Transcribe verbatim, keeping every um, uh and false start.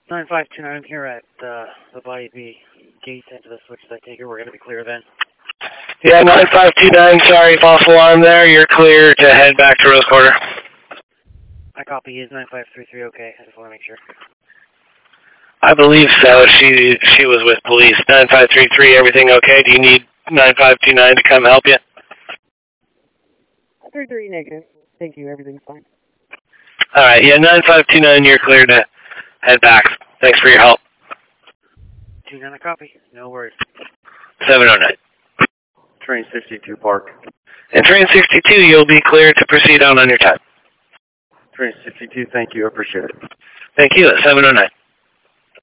nine five two nine here at uh, the Body B gate into the switches. I take it we're going to be clear then. Yeah, nine five two nine, sorry, false alarm there. You're clear to head back to Rose Quarter. My copy is nine five three three, okay. I just want to make sure. I believe so. She she was with police. nine five three three, everything okay? Do you need nine five two nine to come help you? three three negative. Thank you, everything's fine. All right, yeah, nine five two nine, you're clear to head back. Thanks for your help. two nine, a copy. No worries. seven oh nine. Train sixty-two, park. And train sixty-two, you'll be clear to proceed on on your time. Train sixty-two, thank you. I appreciate it. Thank you. seven oh nine.